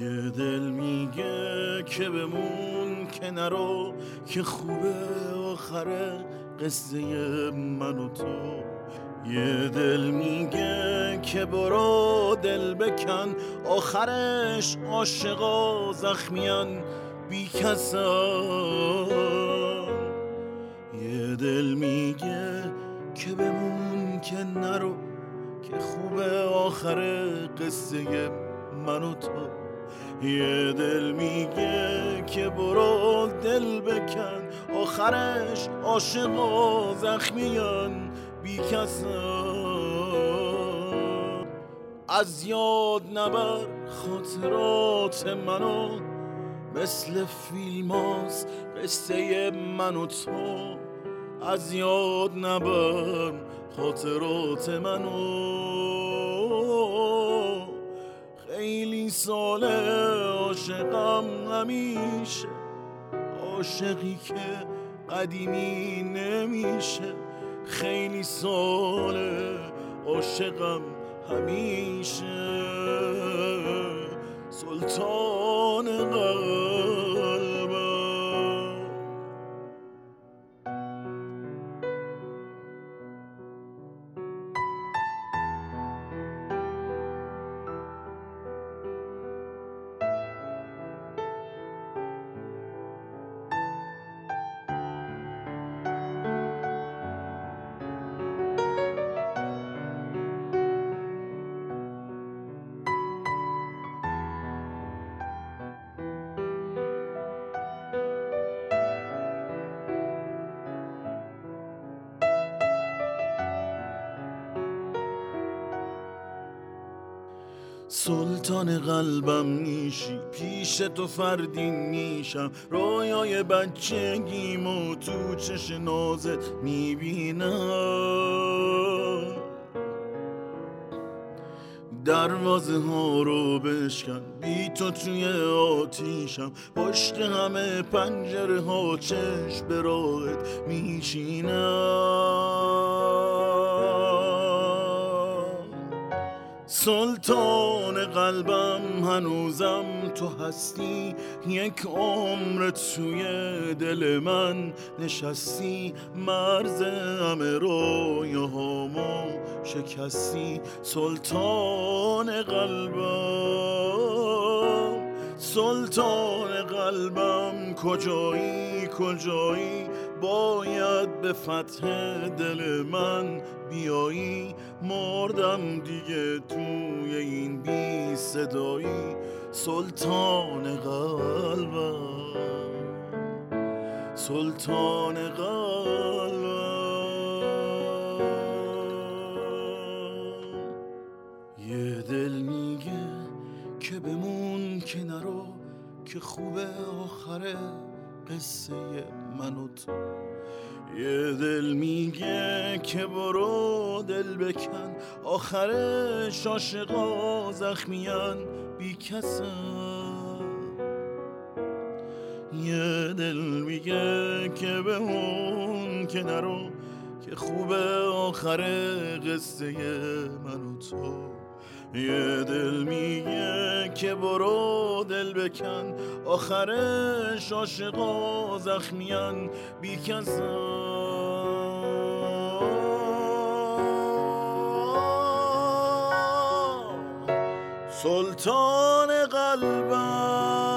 یه دل میگه که بمون که نرو، که خوبه آخره قصه من و تو. یه دل میگه که برو دل بکن، آخرش عاشقا زخمیان بی کسان. یه دل میگه که بمون که نرو، که خوبه آخر قصه من و تو. یه دل میگه که برو دل بکن، آخرش عاشقا زخمیان بی کسان. از یاد نبر خاطرات منو، مثل فیلماست قصه من و تو. از یاد نبر خاطرات منو، خیلی ساله عاشقم همیشه، عاشقی که قدیمی نمیشه. خیلی ساله عاشقم همیشه، سلطان قلبم. سلطان قلبم میشی، پیش تو فردین میشم. رویای بچگیمو تو چش نازت میبینم. دروازه ها رو بشکن، بی تو توی آتیشم. پشت همه پنجره ها چشم به راهت میشینم. سلطان قلبم هنوزم تو هستی، یک عمر توی دل من نشستی. مرز همه رویاهامو شکستی، سلطان قلبم. سلطان قلبم کجایی کجایی، باید به فتح دل من بیایی. مردم دیگه توی این بی صدایی، سلطان قلبم، سلطان قلبم. یه دل میگه که بمون که نرو، که خوبه آخره قصه من و تو. یه دل میگه که برو دل بکن، آخرش عاشقا زخمیان بی کسن. یه دل میگه که بمون که نرو، که خوبه آخر قصه من و تو. یه دل میگه که برو دل بکن، آخرش عاشقا زخمیان بی کسان. سلطان قلبم.